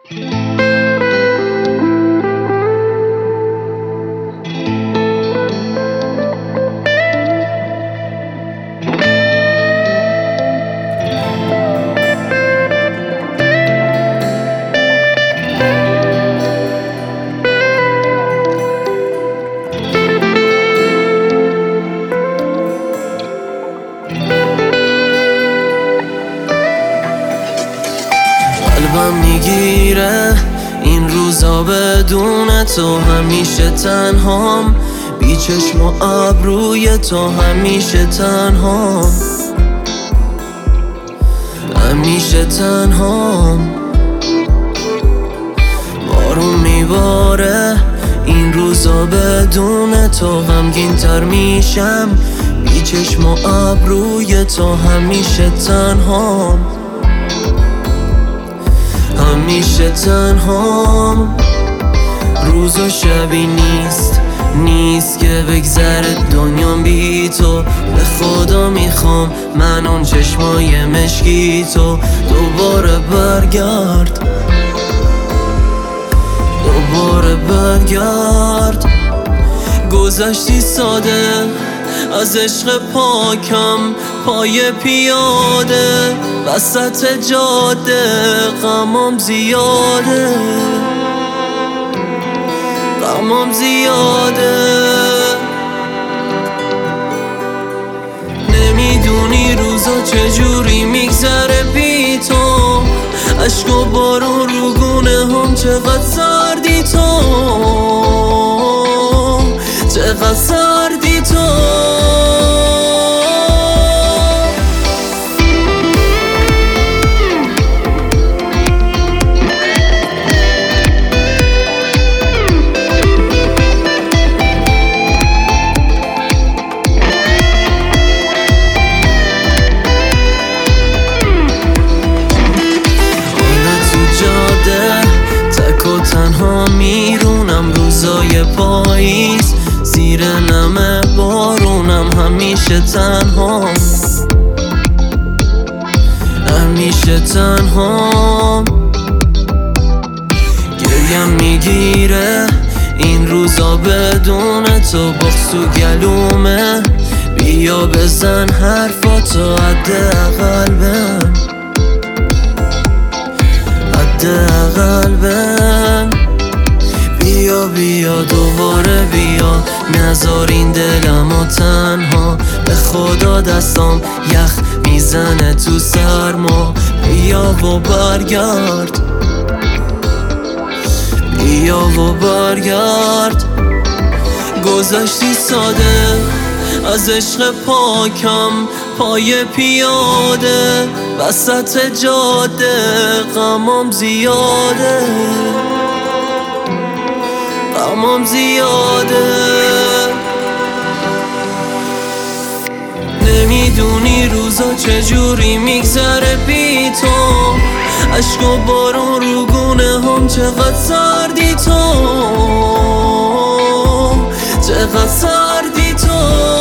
قلبم میگیره این روزا بدون تو، همیشه تنهام، بی چشم و ابروی تو، همیشه تنهام، همیشه تنهام. بارون میباره این روزا بدون تو، غمگین تر میشم، بی چشم و ابروی تو، همیشه تنهام، همیشه تنهام. روز و شبی نیست که بگذره دنیام بی تو. به خدا میخوام من اون چشمای مشکی تو دوباره برگرد، دوباره برگرد. گذشتی ساده از عشق پاکم، پای پیاده وسط جاده، غمام زیاده، غمام زیاده. نمیدونی روزا چجوری میگذره بی تو، عشق و بارون رو گونه هم، چقدر سردی تو، چقدر سردی تو. تنها میرونم روزای پاییز، زیر نم بارونم، همیشه تنهام، همیشه تنهام. گریم میگیره این روزا بدون تو، بغض تو گلومه، بیا بزن حرفاتو حداقل بهم، حداقل بهم. بیا دوباره بیا، نذار این دلمو تنها، به خدا دستام یخ میزنه تو سرما. بیا و برگرد، بیا و برگرد. گذشتی ساده از عشق پاکم، پای پیاده وسط جاده، غمام زیاده، غمام زیاده. نمیدونی روزا چجوری میگذره بی تو، عشق و بارون رو گونه هم، چقدر سردی تو، چقدر سردی تو.